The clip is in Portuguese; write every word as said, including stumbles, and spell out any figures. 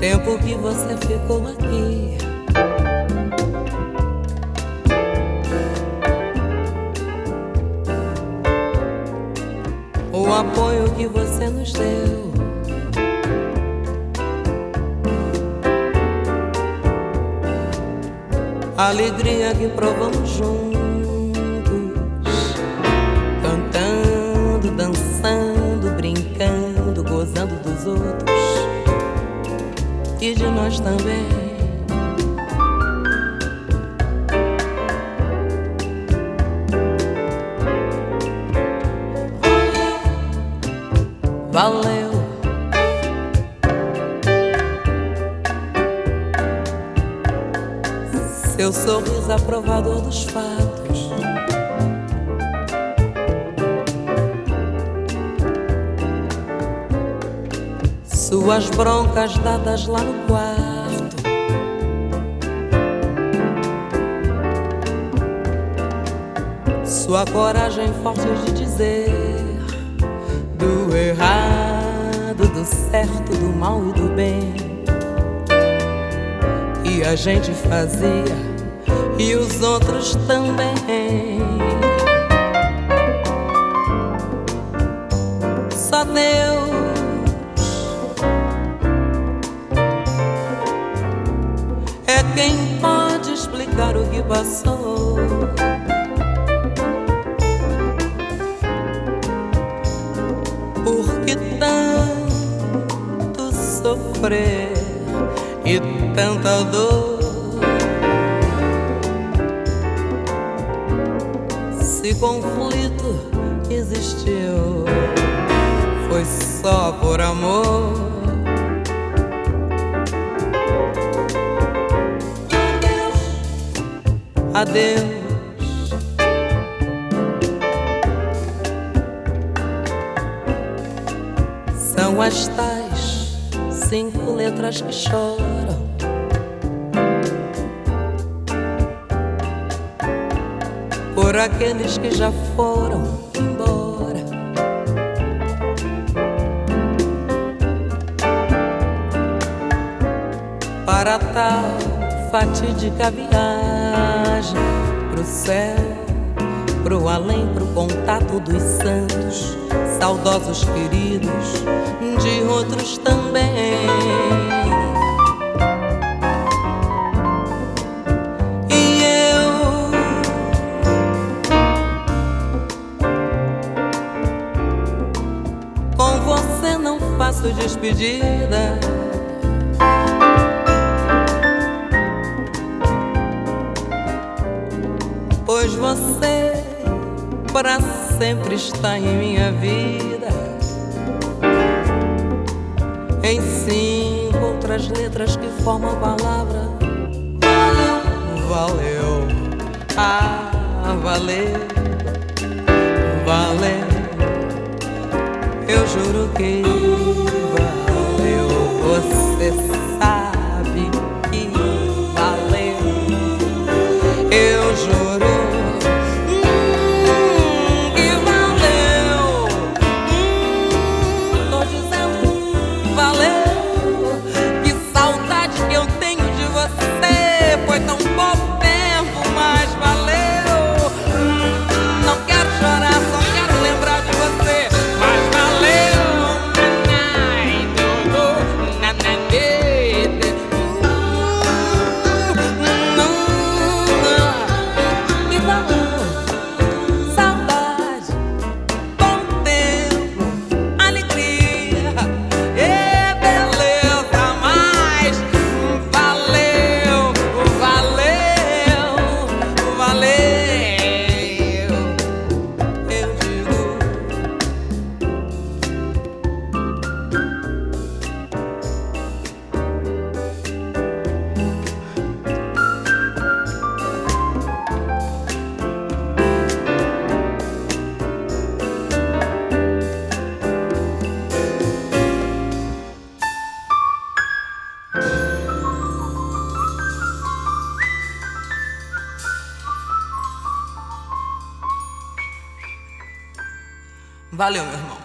tempo que você ficou aqui. O apoio que você nos deu. A alegria que provamos juntos, cantando, dançando, brincando, gozando dos outros e de nós também. Valeu. Seu sorriso aprovador dos fatos, suas broncas dadas lá no quarto, sua coragem forte de dizer do errado, do certo, do mal e do bem. E a gente fazia, e os outros também. Só Deus é quem pode explicar o que passou. Por que tanto sofrer e tanta dor? Se conflito existiu, foi só por amor. Adeus. São as tais cinco letras que choram por aqueles que já foram embora. Para tal fatídica viagem pro céu, pro além, pro contato dos santos, saudosos queridos de outros também. E eu com você não faço despedida. Pois você para sempre está em minha vida. Em cinco outras letras que formam a palavra valeu, valeu, ah, valeu, valeu. Eu juro que valeu, você sabe que valeu. Eu juro valeu, meu irmão.